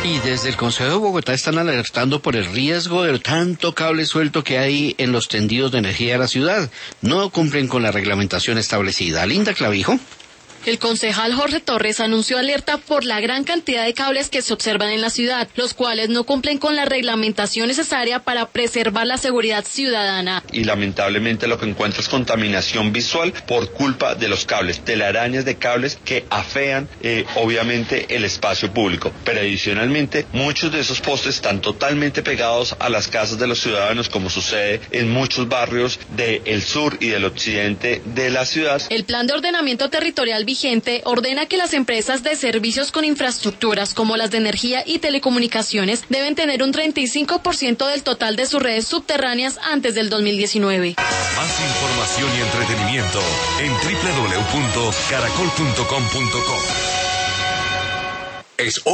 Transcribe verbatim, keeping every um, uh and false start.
Y desde el Consejo de Bogotá están alertando por el riesgo de tanto cable suelto que hay en los tendidos de energía de la ciudad. No cumplen con la reglamentación establecida. Linda Clavijo. El concejal Jorge Torres anunció alerta por la gran cantidad de cables que se observan en la ciudad, los cuales no cumplen con la reglamentación necesaria para preservar la seguridad ciudadana. Y lamentablemente lo que encuentra es contaminación visual por culpa de los cables, telarañas de cables que afean eh, obviamente el espacio público. Pero adicionalmente muchos de esos postes están totalmente pegados a las casas de los ciudadanos, como sucede en muchos barrios del sur y del occidente de la ciudad. El plan de ordenamiento territorial vigente ordena que las empresas de servicios con infraestructuras como las de energía y telecomunicaciones deben tener un treinta y cinco por ciento del total de sus redes subterráneas antes del dos mil diecinueve. Más información y entretenimiento en doble u doble u doble u punto caracol punto com punto co. Es